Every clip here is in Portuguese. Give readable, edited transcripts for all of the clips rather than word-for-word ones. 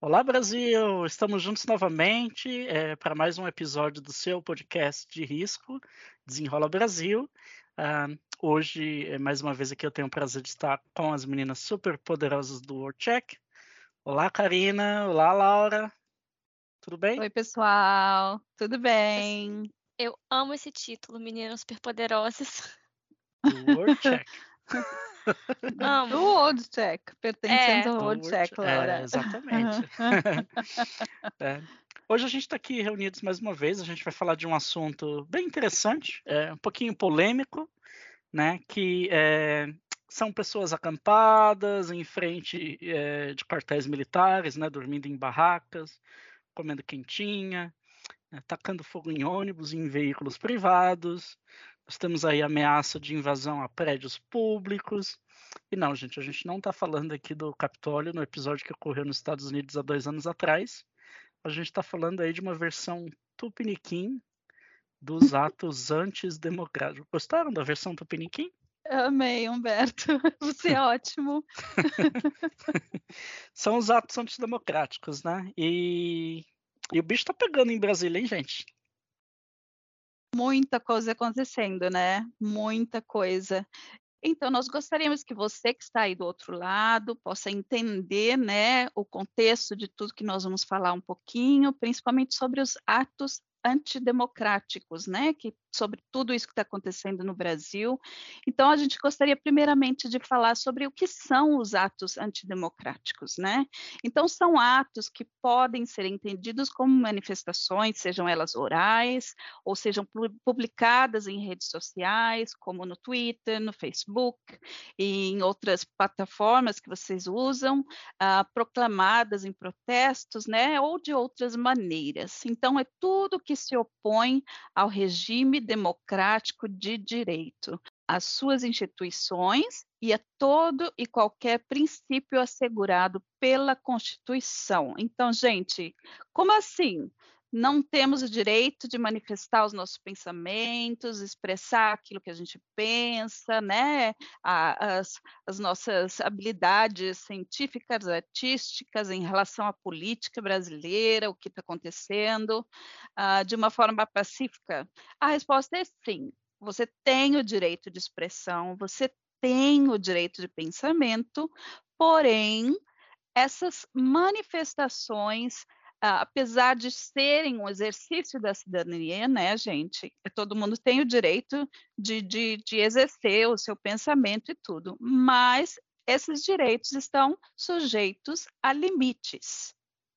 Olá, Brasil! Estamos juntos novamente para mais um episódio do seu podcast de risco, Desenrola Brasil. Ah, Hoje, mais uma vez aqui, eu tenho o prazer de estar com as meninas super poderosas do WordCheck. Olá, Karina! Olá, Laura! Tudo bem? Oi, pessoal, tudo Ess bem? Eu amo esse título, Meninas Superpoderosas. Do WordCheck. Do Amo. Old Check, pertencemos É, ao Do Old Check, Laura. exatamente. É. Hoje a gente está aqui reunidos mais uma vez, a gente vai falar de um assunto bem interessante, um pouquinho polêmico, né, que são pessoas acampadas em frente de quartéis militares, né, dormindo em barracas, comendo quentinha, tacando fogo em ônibus e em veículos privados. Nós temos aí ameaça de invasão a prédios públicos. E não, gente, a gente não está falando aqui do Capitólio no episódio que ocorreu nos Estados Unidos há 2 anos atrás. A gente está falando aí de uma versão tupiniquim dos atos antidemocráticos. Gostaram da versão tupiniquim? Amei, Humberto, você é ótimo. São os atos antidemocráticos, né? E o bicho tá pegando em Brasília, hein, gente? Muita coisa acontecendo, né, muita coisa. Então nós gostaríamos que você que está aí do outro lado possa entender, né, o contexto de tudo que nós vamos falar um pouquinho, principalmente sobre os atos antidemocráticos, né, sobre tudo isso que está acontecendo no Brasil. Então a gente gostaria primeiramente de falar sobre o que são os atos antidemocráticos, né. Então são atos que podem ser entendidos como manifestações, sejam elas orais, ou sejam publicadas em redes sociais, como no Twitter, no Facebook e em outras plataformas que vocês usam, proclamadas em protestos, né, ou de outras maneiras. Então, é tudo que se opõe ao regime democrático de direito, às suas instituições e a todo e qualquer princípio assegurado pela Constituição. Então, gente, como assim? Não temos o direito de manifestar os nossos pensamentos, expressar aquilo que a gente pensa, né, as nossas habilidades científicas, artísticas em relação à política brasileira, o que está acontecendo, de uma forma pacífica? A resposta é sim, você tem o direito de expressão, você tem o direito de pensamento, porém essas manifestações, apesar de serem um exercício da cidadania, né, gente, todo mundo tem o direito de exercer o seu pensamento e tudo, mas esses direitos estão sujeitos a limites.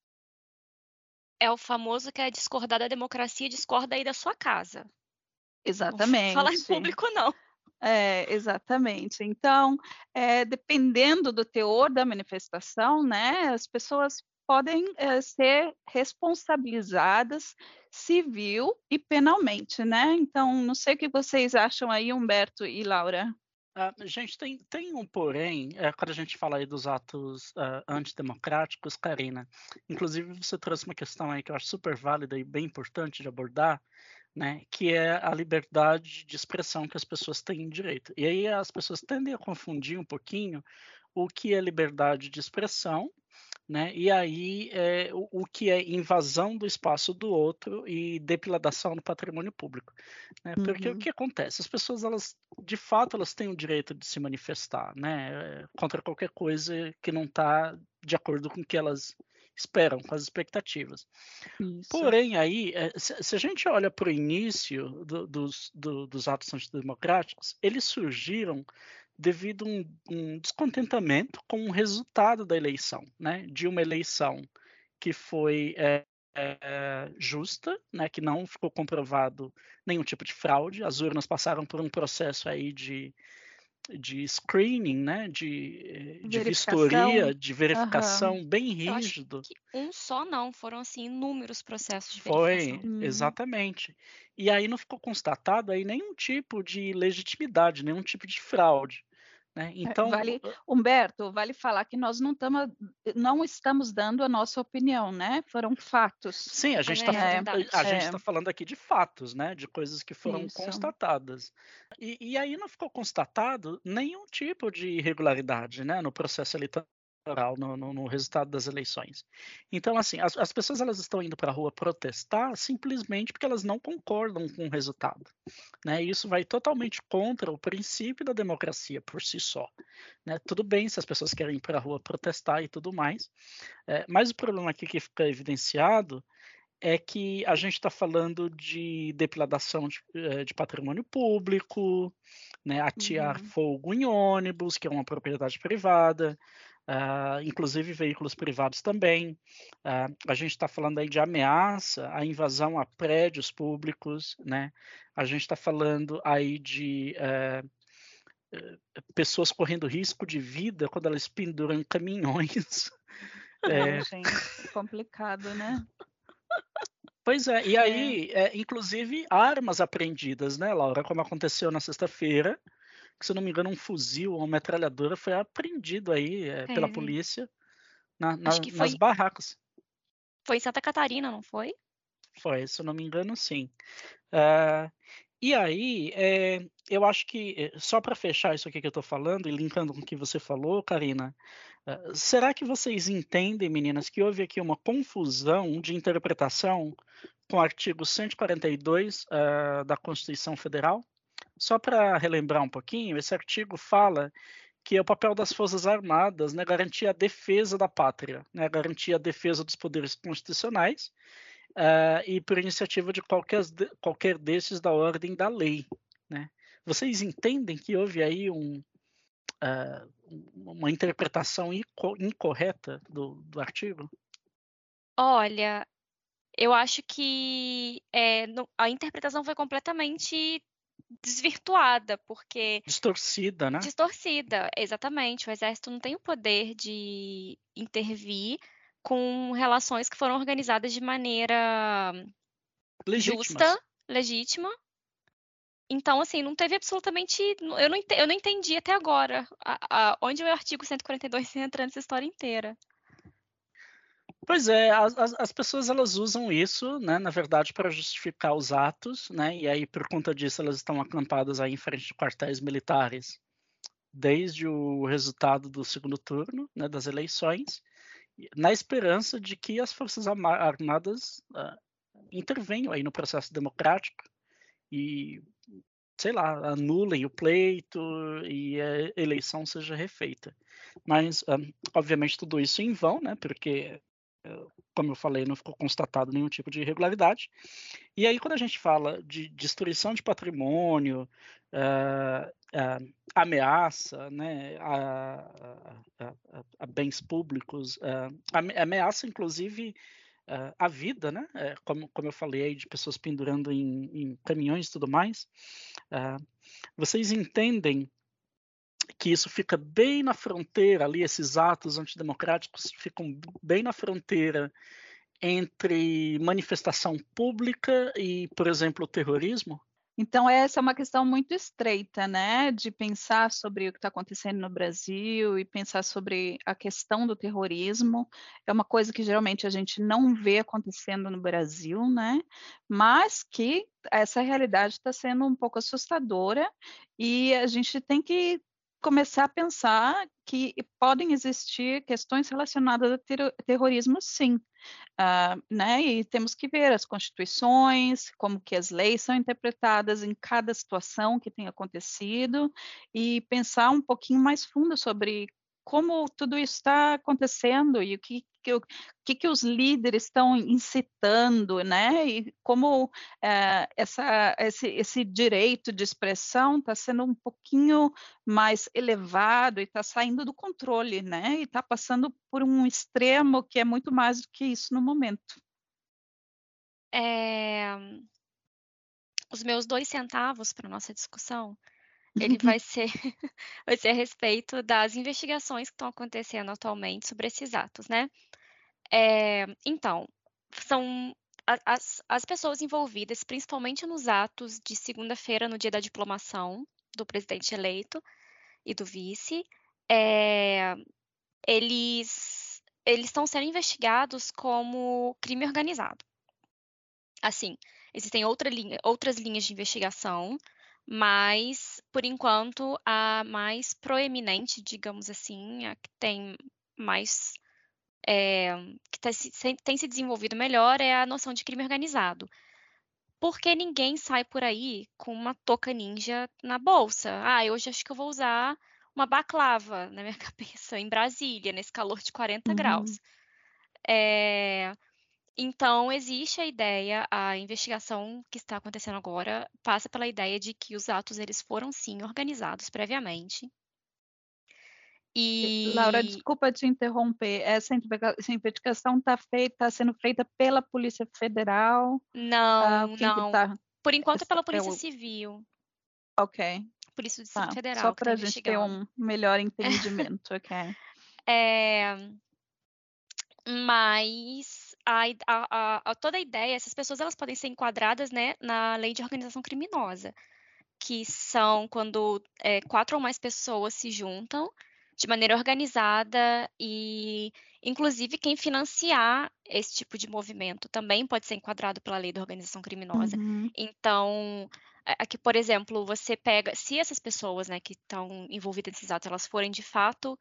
é o famoso que é discordar da democracia, discorda aí da sua casa. Não falar em Exatamente. público não. É, exatamente. Então, dependendo do teor da manifestação, né, as pessoas podem, ser responsabilizadas civil e penalmente, né. Então, não sei o que vocês acham aí, Humberto e Laura. Gente, tem um porém, quando a gente fala aí dos atos antidemocráticos, Karina. Inclusive, você trouxe uma questão aí que eu acho super válida e bem importante de abordar, né, que é a liberdade de expressão que as pessoas têm direito. E aí as pessoas tendem a confundir um pouquinho o que é liberdade de expressão, né, e aí o que é invasão do espaço do outro e depredação do patrimônio público, né. Porque o Uhum. que acontece? As pessoas, elas, de fato, elas têm o direito de se manifestar, né, contra qualquer coisa que não está de acordo com o que elas esperam, com as expectativas. Isso. Porém, aí, se a gente olha para o início dos atos antidemocráticos, eles surgiram devido a um descontentamento com o resultado da eleição, né? De uma eleição que foi justa, né? Que não ficou comprovado nenhum tipo de fraude. As urnas passaram por um processo aí de screening, né? De Verificação. vistoria, de Aham. verificação bem Eu acho rígido. que um só não, foram, assim, inúmeros processos de Foi, verificação. Uhum. exatamente. E aí não ficou constatado aí nenhum tipo de legitimidade, nenhum tipo de fraude, né. Então, Humberto, vale falar que nós não estamos dando a nossa opinião, né, foram fatos, sim, É né. a verdade. gente É, está falando aqui de fatos, né, de coisas que foram isso. constatadas. E aí não ficou constatado nenhum tipo de irregularidade, né, no processo eleitoral. eleitoral, no resultado das eleições. Então, assim, as pessoas elas estão indo para a rua protestar simplesmente porque elas não concordam com o resultado, né? E isso vai totalmente contra o princípio da democracia por si só, né? Tudo bem se as pessoas querem ir para a rua protestar e tudo mais, mas o problema aqui que fica evidenciado é que a gente está falando de depredação de patrimônio público, né, atear fogo em ônibus, que é uma propriedade privada, inclusive veículos privados também. A gente está falando aí de ameaça à invasão a prédios públicos, né? A gente está falando aí de pessoas correndo risco de vida quando elas penduram em caminhões. Gente, complicado, né? Pois é, e aí, inclusive armas apreendidas, né, Laura? Como aconteceu na sexta-feira, que, se eu não me engano, um fuzil ou uma metralhadora foi apreendido aí pela polícia Acho que nas barracas. Foi em Santa Catarina, não foi? Foi, se eu não me engano, sim. E aí, eu acho que, só para fechar isso aqui que eu estou falando, e linkando com o que você falou, Karina, será que vocês entendem, meninas, que houve aqui uma confusão de interpretação com o artigo 142 da Constituição Federal? Só para relembrar um pouquinho, esse artigo fala que é o papel das Forças Armadas, né, garantir a defesa da pátria, né, garantir a defesa dos poderes constitucionais, e por iniciativa de qualquer desses da ordem da lei, né? Vocês entendem que houve aí uma interpretação incorreta do artigo? Olha, eu acho que a interpretação foi completamente desvirtuada, porque... Distorcida, né? Distorcida, exatamente. O Exército não tem o poder de intervir com relações que foram organizadas de maneira justa, legítima. Então, assim, não teve absolutamente... Eu não entendi até agora onde o artigo 142 entra nessa história inteira. Pois é, as pessoas elas usam isso, né, na verdade, para justificar os atos, né, e aí por conta disso elas estão acampadas aí em frente de quartéis militares desde o resultado do segundo turno, né, das eleições, na esperança de que as Forças Armadas intervenham aí no processo democrático e, sei lá, anulem o pleito e a eleição seja refeita. Mas, obviamente, tudo isso em vão, né, porque, como eu falei, não ficou constatado nenhum tipo de irregularidade. E aí, quando a gente fala de destruição de patrimônio, ameaça, né, a bens públicos, ameaça, inclusive, a vida, né, como eu falei aí, de pessoas pendurando em caminhões e tudo mais, vocês entendem que isso fica bem na fronteira ali, esses atos antidemocráticos ficam bem na fronteira entre manifestação pública e, por exemplo, o terrorismo? Então, essa é uma questão muito estreita, né, de pensar sobre o que está acontecendo no Brasil e pensar sobre a questão do terrorismo. É uma coisa que geralmente a gente não vê acontecendo no Brasil, né, mas que essa realidade está sendo um pouco assustadora e a gente tem que começar a pensar que podem existir questões relacionadas ao terrorismo, sim. Né, e temos que ver as constituições, como que as leis são interpretadas em cada situação que tem acontecido, e pensar um pouquinho mais fundo sobre como tudo isso está acontecendo e o que os líderes estão incitando, né? E como esse direito de expressão está sendo um pouquinho mais elevado e está saindo do controle, né? E está passando por um extremo que é muito mais do que isso no momento. Os meus 2 centavos para nossa discussão, ele vai ser a respeito das investigações que estão acontecendo atualmente sobre esses atos, né. Então, são as pessoas envolvidas, principalmente nos atos de segunda-feira, no dia da diplomação do presidente eleito e do vice, eles estão sendo investigados como crime organizado. Assim, existem outras linhas de investigação, mas, por enquanto, a mais proeminente, digamos assim, a que tem mais que tem se desenvolvido melhor é a noção de crime organizado. Porque ninguém sai por aí com uma touca ninja na bolsa. Hoje acho que eu vou usar uma baklava na minha cabeça, em Brasília, nesse calor de 40 graus. Então, existe a investigação que está acontecendo agora passa pela ideia de que os atos eles foram sim organizados previamente. Laura, E desculpa te interromper. Essa investigação está sendo feita pela Polícia Federal? não, Quem que não. está? Por enquanto é pela Polícia Civil. Ok. Polícia do Tá. Distrito Federal Só que está para a gente ter investigando. um melhor entendimento, ok. Mas toda a ideia, essas pessoas elas podem ser enquadradas, né, na lei de organização criminosa, que são quando 4 ou mais pessoas se juntam de maneira organizada e, inclusive, quem financiar esse tipo de movimento também pode ser enquadrado pela lei da organização criminosa. Então, aqui, por exemplo, você pega, se essas pessoas, né, que estão envolvidas nesses atos, elas forem de fato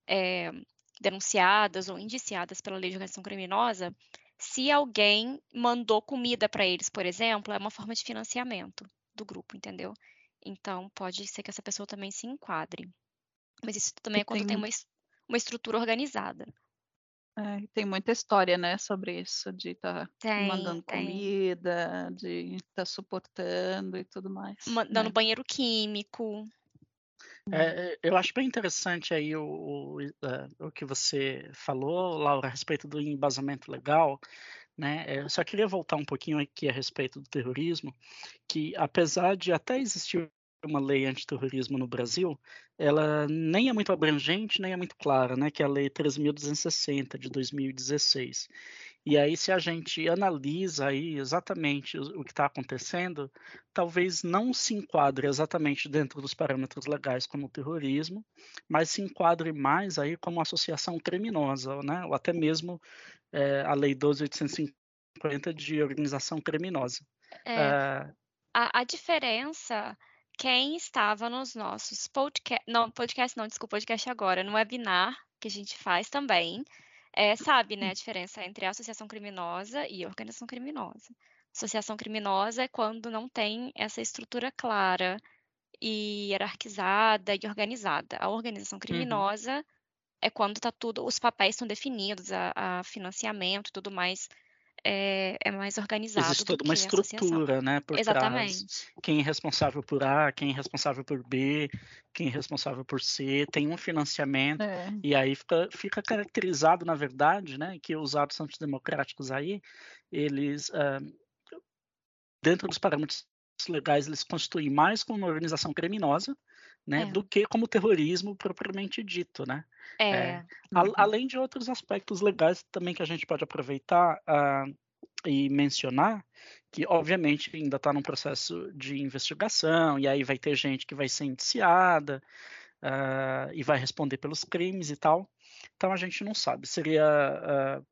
denunciadas ou indiciadas pela lei de organização criminosa, se alguém mandou comida para eles, por exemplo, é uma forma de financiamento do grupo, entendeu? Então, pode ser que essa pessoa também se enquadre. Mas isso também é quando tem uma estrutura organizada. Tem muita história, né, sobre isso, de estar mandando Tem. comida, de estar suportando e tudo mais. Mandando né? banheiro químico. Eu acho bem interessante aí o que você falou, Laura, a respeito do embasamento legal, né? Eu só queria voltar um pouquinho aqui a respeito do terrorismo, que apesar de até existir uma lei antiterrorismo no Brasil, ela nem é muito abrangente, nem é muito clara, né? Que é a Lei 13.260 de 2016. E aí, se a gente analisa aí exatamente o que está acontecendo, talvez não se enquadre exatamente dentro dos parâmetros legais como o terrorismo, mas se enquadre mais aí como associação criminosa, né? Ou até mesmo a Lei 12.850 de organização criminosa. A diferença, quem estava nos nossos podcast agora, no webinar que a gente faz também, sabe, né, a diferença entre a associação criminosa e a organização criminosa. Associação criminosa é quando não tem essa estrutura clara e hierarquizada e organizada. A organização criminosa é quando tá tudo, os papéis estão definidos, a financiamento e tudo mais é mais organizado Existe do toda uma que a associação. estrutura, né, por trás. Exatamente. Quem é responsável por A, quem é responsável por B, quem é responsável por C, tem um financiamento, e aí fica caracterizado, na verdade, né, que os atos antidemocráticos aí, eles, dentro dos parâmetros legais, eles constituem mais como uma organização criminosa, né, do que como terrorismo propriamente dito, né? Além de outros aspectos legais também que a gente pode aproveitar e mencionar, que obviamente ainda está num processo de investigação, e aí vai ter gente que vai ser indiciada e vai responder pelos crimes e tal. Então a gente não sabe. Seria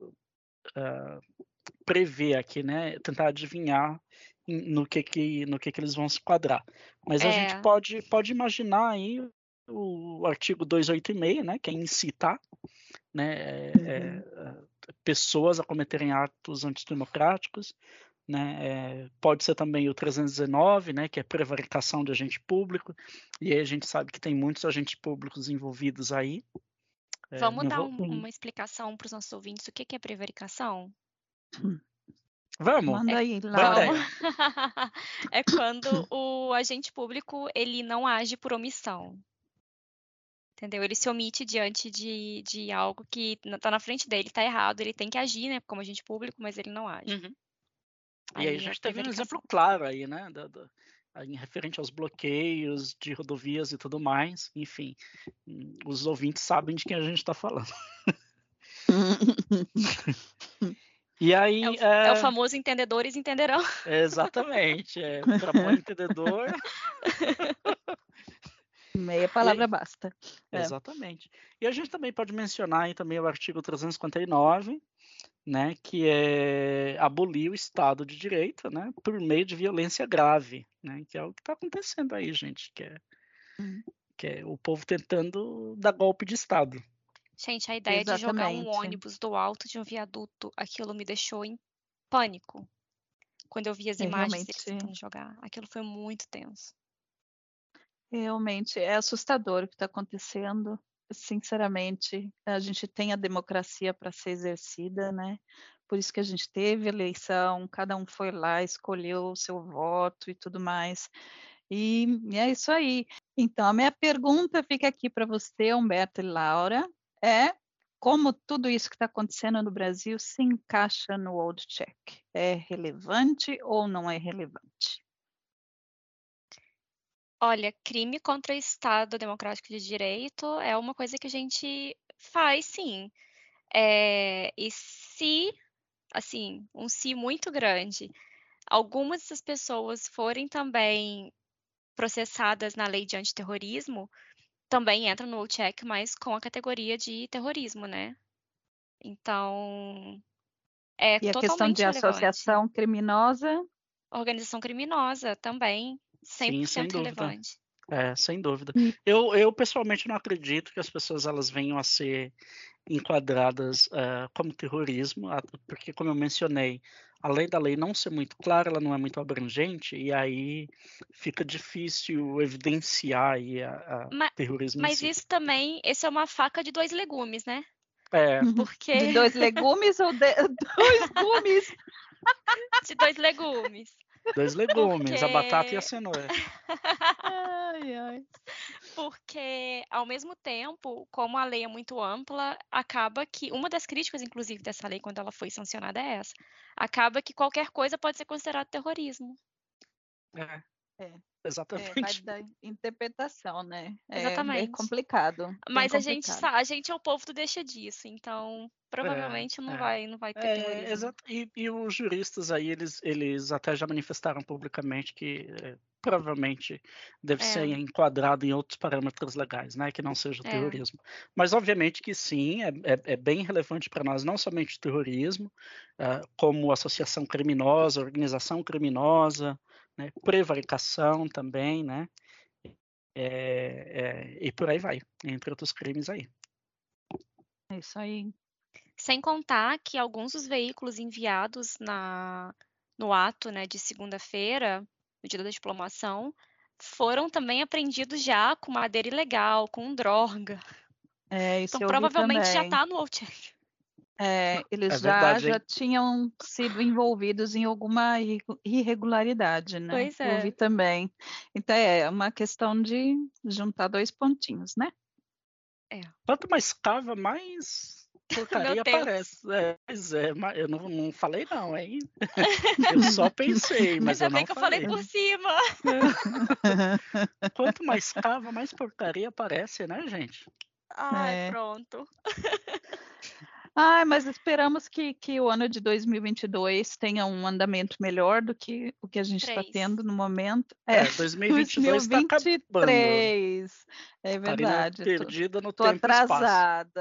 prever aqui, né? Tentar adivinhar no que eles vão se enquadrar. Mas a gente pode imaginar aí o artigo 286, né? Que é incitar, né? Pessoas a cometerem atos antidemocráticos, né? Pode ser também o 319, né? Que é prevaricação de agente público, e aí a gente sabe que tem muitos agentes públicos envolvidos aí. Vamos dar uma explicação para os nossos ouvintes o que é prevaricação? Vamos. Manda aí, Laura. É quando o agente público ele não age por omissão. Entendeu? Ele se omite diante de algo que está na frente dele, está errado, ele tem que agir, né, como agente público, mas ele não age. E aí a gente teve um exemplo claro aí, né, em referente aos bloqueios de rodovias e tudo mais, enfim, os ouvintes sabem de quem a gente está falando. E aí, é o famoso entendedores entenderão. Exatamente, para bom entendedor. Meia palavra basta. Exatamente. E a gente também pode mencionar aí também o artigo 359, né, que é abolir o Estado de Direito, né, por meio de violência grave, né, que é o que está acontecendo aí, gente, que é o povo tentando dar golpe de Estado. Gente, a ideia de jogar um Exatamente. ônibus do alto de um viaduto, aquilo me deixou em pânico. Quando eu vi as É imagens deles realmente, tentando jogar, aquilo foi muito tenso. realmente é assustador o que está acontecendo. Sinceramente, a gente tem a democracia para ser exercida, né? Por isso que a gente teve eleição, cada um foi lá, escolheu o seu voto e tudo mais. E é isso aí. Então, a minha pergunta fica aqui para você, Humberto e Laura, é como tudo isso que está acontecendo no Brasil se encaixa no Old Check? É relevante ou não é relevante? Olha, crime contra o Estado Democrático de Direito é uma coisa que a gente faz, sim. E se, assim, um se muito grande, algumas dessas pessoas forem também processadas na lei de antiterrorismo, também entram no check, mas com a categoria de terrorismo, né? Então, é E a questão de totalmente relevante. associação criminosa? Organização criminosa também, Sim, sem 100% dúvida. relevante. Sem dúvida. E Eu pessoalmente não acredito que as pessoas elas venham a ser enquadradas como terrorismo, porque como eu mencionei, a lei da lei não ser muito clara, ela não é muito abrangente, e aí fica difícil evidenciar aí a Ma terrorismo em mas si. isso também, esse é uma faca de 2 legumes, né, É, de porque 2 legumes ou de 2 gumes? de 2 legumes, 2 legumes, a batata e a porque cenoura. Ai, ai. porque ao mesmo tempo, como a lei é muito ampla, acaba que uma das críticas inclusive dessa lei quando ela foi sancionada é essa, acaba que qualquer coisa pode ser considerado terrorismo. É, É, vai exatamente. da interpretação, né? É Exatamente. complicado, bem Mas complicado. a gente é o povo do deixa disso, então É, provavelmente é. não vai ter terrorismo. Exato. E os juristas aí, eles até já manifestaram publicamente que provavelmente deve ser É, enquadrado em outros parâmetros legais, né, que não seja o é. terrorismo. Mas obviamente que sim, é bem relevante para nós, não somente o terrorismo, como associação criminosa, organização criminosa, né, prevaricação também, né, e por aí vai, entre outros crimes aí. É isso aí. Sem contar que alguns dos veículos enviados no ato, né, de segunda-feira, no dia da diplomação, foram também apreendidos já com madeira ilegal, com droga. Isso Então eu vi provavelmente já também. está no Outcheck. É Eles verdade, já hein? tinham sido envolvidos em alguma irregularidade, né? Pois Eu vi é. também. Então é uma questão de juntar 2 pontinhos, né? É. Quanto mais cava, mais Meu porcaria Deus. aparece. Pois é, mas eu não falei não, hein? Eu só pensei, mas Ainda eu bem não que eu falei falei. por cima. Quanto mais cava, mais porcaria aparece, né, gente? Ai, É. pronto. Ai, mas esperamos que o ano de 2022 tenha um andamento melhor do que o que a gente está 3. tendo no momento. 2022 está acabando. 2023, é Karina verdade. perdida no Tô tempo e espaço. atrasada,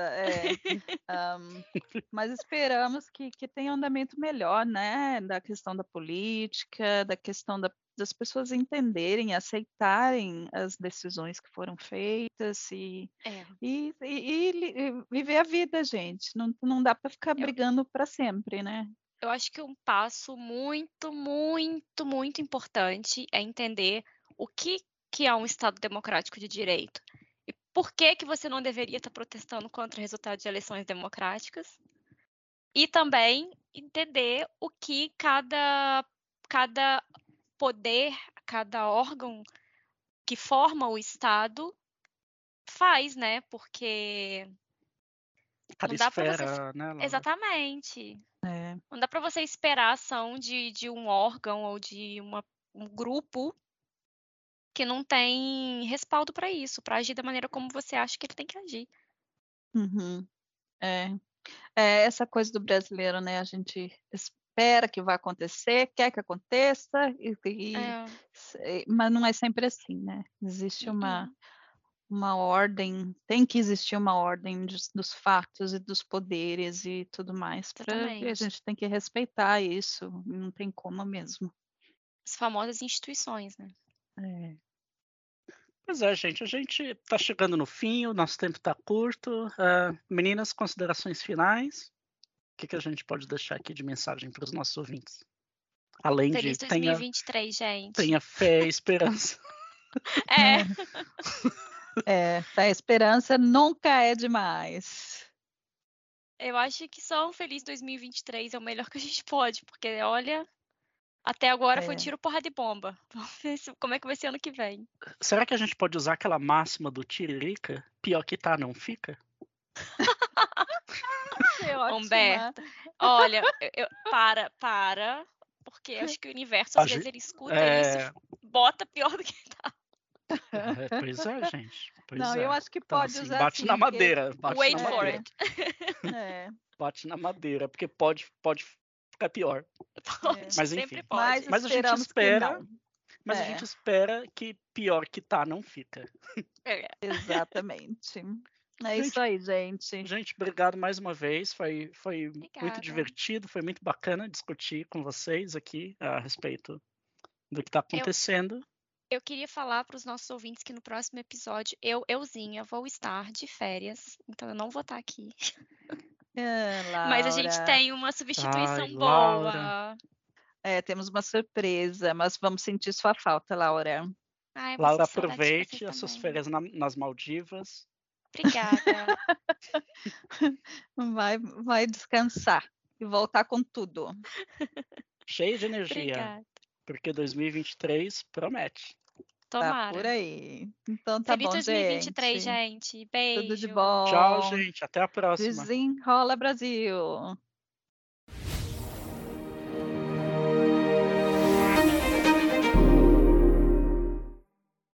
mas esperamos que tenha um andamento melhor, né? Da questão da política, da questão das pessoas entenderem, aceitarem as decisões que foram feitas É. e viver a vida, gente. Não dá para ficar Eu brigando para sempre, né? eu acho que um passo muito, muito, muito importante é entender o que é um Estado democrático de direito e por que você não deveria estar protestando contra o resultado de eleições democráticas. E também entender o que cada poder, cada órgão que forma o Estado faz, né? Porque Cada não dá para você. esfera, né, Laura? Exatamente. É. Não dá para você esperar a ação de um órgão ou de um grupo que não tem respaldo para isso, para agir da maneira como você acha que ele tem que agir. Uhum. É. É essa coisa do brasileiro, né? A gente espera que vai acontecer, quer que aconteça, É. mas não é sempre assim, né? Existe Uh-uh. uma ordem, tem que existir uma ordem dos fatos e dos poderes e tudo mais, e a Exatamente. gente tem que respeitar isso, não tem como mesmo. As famosas instituições, né? É. Pois é, gente, a gente tá chegando no fim, o nosso tempo tá curto. Meninas, considerações finais? O que a gente pode deixar aqui de mensagem para os nossos ouvintes? Além de Feliz 2023, gente. tenha fé e esperança. A esperança nunca é demais. Eu acho que só um feliz 2023 é o melhor que a gente pode, porque olha, até agora foi tiro, porrada e bomba. Vamos ver como é que vai ser ano que vem. Será que a gente pode usar aquela máxima do Tiririca? Pior que tá, não fica? Humberto, olha, para, porque acho que o universo às vezes ele escuta isso e bota pior do que tá. Pois é, gente. Eu acho que então, pode assim, usar bate sim, na madeira. Wait for it. Bate na madeira, porque pode ficar pior. Mas enfim. Sempre pode. Mas a gente espera. Mas a gente espera que pior que tá não fica. Exatamente. Isso aí, gente. Gente, obrigado mais uma vez. Foi muito divertido, foi muito bacana discutir com vocês aqui a respeito do que está acontecendo. Eu queria falar para os nossos ouvintes que no próximo episódio, euzinha, vou estar de férias, então eu não vou estar aqui. Mas a gente tem uma substituição boa. Temos uma surpresa, mas vamos sentir sua falta, Laura. Laura, aproveite as suas férias nas Maldivas. Obrigada. Vai descansar e voltar com tudo. Cheio de energia. Obrigada. Porque 2023 promete. Tomara. Tá por aí. Então tá bom, 2023, gente. Beijo. Tudo de bom. Tchau, gente. Até a próxima. Desenrola, Brasil.